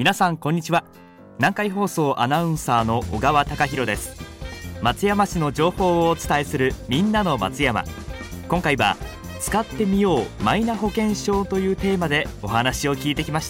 皆さんこんにちは。南海放送アナウンサーの小川貴博です。松山市の情報をお伝えするみんなの松山。今回は使ってみようマイナ保険証というテーマでお話を聞いてきました。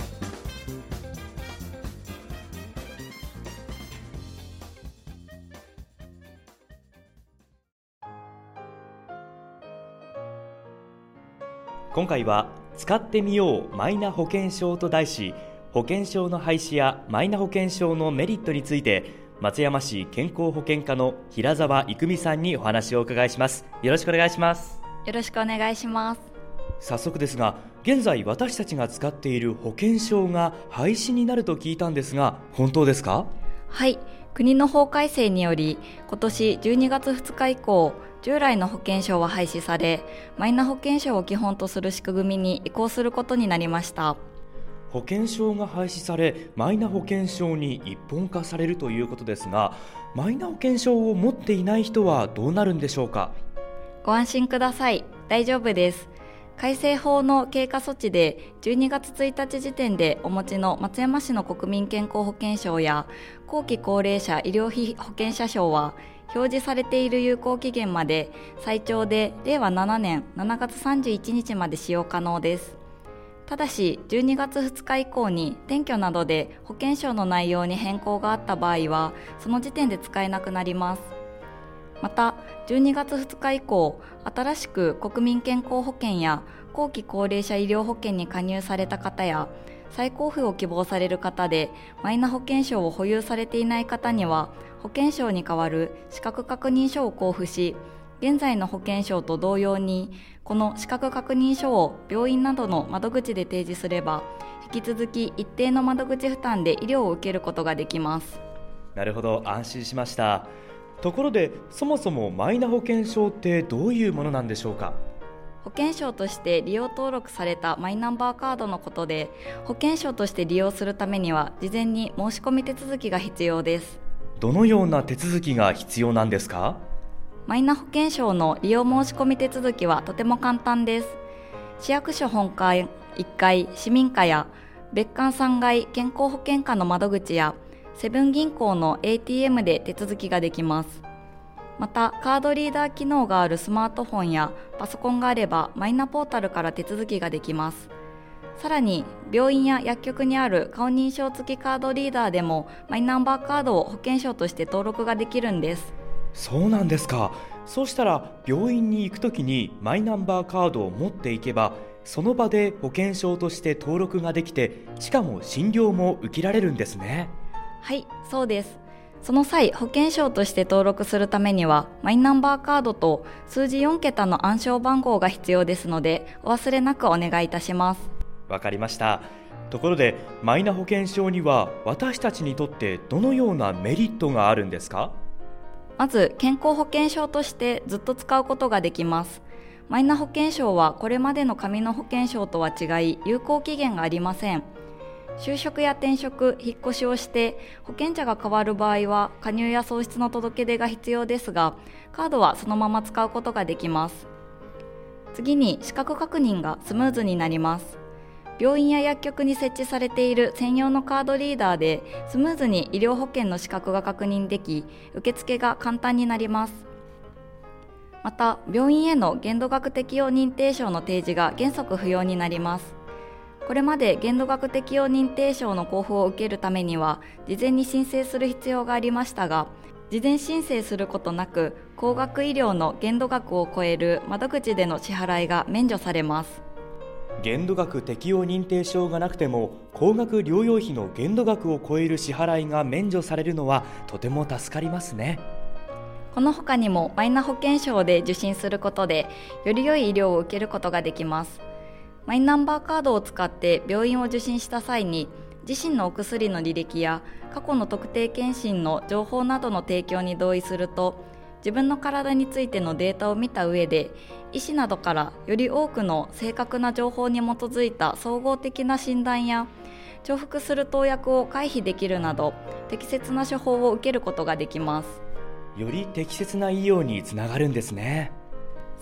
今回は使ってみようマイナ保険証と題し、保険証の廃止やマイナ保険証のメリットについて松山市健康保険課の平沢郁美さんにお話をお伺いします。よろしくお願いします。 よろしくお願いします。 早速ですが、現在私たちが使っている保険証が廃止になると聞いたんですが、本当ですか？ はい、国の法改正により今年12月2日以降、従来の保険証は廃止され、マイナ保険証を基本とする仕組みに移行することになりました。 保険証が廃止され、マイナ保険証に一本化されるということですが、マイナ保険証を持っていない人はどうなるんでしょうか？ ご安心ください。大丈夫です。改正法の経過措置で12月1日時点でお持ちの松山市の国民健康保険証や後期高齢者医療費保険者証は、表示されている有効期限まで最長で令和7年7月31日まで使用可能です。ただし12月2日以降に転居などで保険証の内容に変更があった場合は、その時点で使えなくなります。また12月2日以降、新しく国民健康保険や後期高齢者医療保険に加入された方や、再交付を希望される方でマイナ保険証を保有されていない方には、保険証に代わる資格確認書を交付し、現在の保険証と同様にこの資格確認書を病院などの窓口で提示すれば、引き続き一定の窓口負担で医療を受けることができます。 なるほど、安心しました。ところで、そもそもマイナ保険証ってどういうものなんでしょうか？ 保険証として利用登録されたマイナンバーカードのことで、保険証として利用するためには事前に申し込み手続きが必要です。 どのような手続きが必要なんですか？ マイナ保険証の利用申し込み手続きはとても簡単です。市役所本館1階市民課や別館3階健康保険課の窓口やセブン銀行の ATM で手続きができます。またカードリーダー機能があるスマートフォンやパソコンがあればマイナポータルから手続きができます。さらに病院や薬局にある顔認証付きカードリーダーでもマイナンバーカードを保険証として登録ができるんです。 そうなんですか。そうしたら病院に行くときにマイナンバーカードを持っていけば、その場で保険証として登録ができて、しかも診療も受けられるんですね。 はい、そうです。その際、保険証として登録するためにはマイナンバーカードと数字4桁の暗証番号が必要ですので、お忘れなくお願いいたします。 わかりました。ところで、マイナ保険証には私たちにとってどのようなメリットがあるんですか？ まず健康保険証としてずっと使うことができます。マイナ保険証はこれまでの紙の保険証とは違い、有効期限がありません。就職や転職、引っ越しをして保険者が変わる場合は加入や喪失の届け出が必要ですが、カードはそのまま使うことができます。次に資格確認がスムーズになります。病院や薬局に設置されている専用のカードリーダーでスムーズに医療保険の資格が確認でき、受付が簡単になります。また病院への限度額適用認定証の提示が原則不要になります。これまで限度額適用認定証の交付を受けるためには事前に申請する必要がありましたが、事前申請することなく高額医療の限度額を超える窓口での支払いが免除されます。 限度額適用認定証がなくても高額療養費の限度額を超える支払いが免除されるのはとても助かりますね。 この他にもマイナ保険証で受診することでより良い医療を受けることができます。マイナンバーカードを使って病院を受診した際に、自身のお薬の履歴や過去の特定健診の情報などの提供に同意すると、自分の体についてのデータを見た上で、医師などからより多くの正確な情報に基づいた総合的な診断や重複する投薬を回避できるなど、適切な処方を受けることができます。 より適切な医療につながるんですね。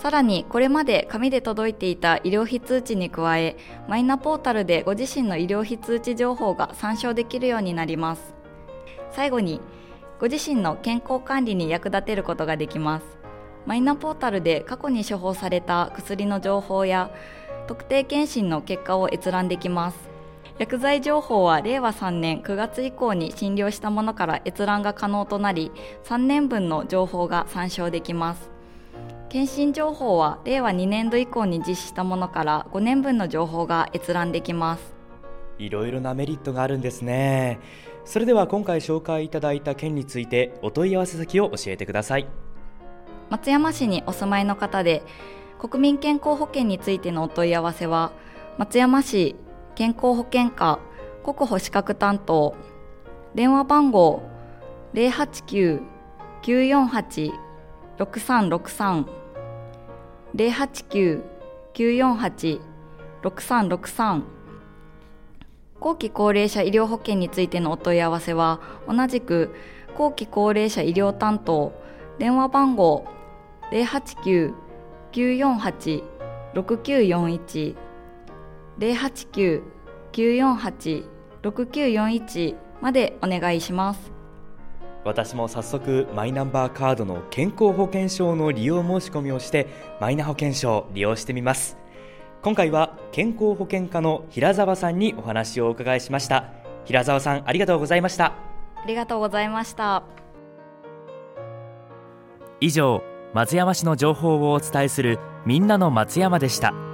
さらにこれまで紙で届いていた医療費通知に加え、マイナポータルでご自身の医療費通知情報が参照できるようになります。最後に、ご自身の健康管理に役立てることができます。マイナポータルで過去に処方された薬の情報や特定健診の結果を閲覧できます。薬剤情報は令和3年9月以降に診療したものから閲覧が可能となり、3年分の情報が参照できます。検診情報は令和2年度以降に実施したものから5年分の情報が閲覧できます。 いろいろなメリットがあるんですね。それでは今回紹介いただいた件についてお問い合わせ先を教えてください。 松山市にお住まいの方で国民健康保険についてのお問い合わせは、松山市健康保険課国保資格担当、電話番号 089-948-6363 089-948-6363。後期高齢者医療保険についてのお問い合わせは、同じく後期高齢者医療担当、電話番号 089-948-6941 089-948-6941 までお願いします。 私も早速マイナンバーカードの健康保険証の利用申し込みをしてマイナ保険証を利用してみます。今回は健康保険課の平沢さんにお話をお伺いしました。平沢さん、ありがとうございました。 ありがとうございました。 以上、松山市の情報をお伝えするみんなの松山でした。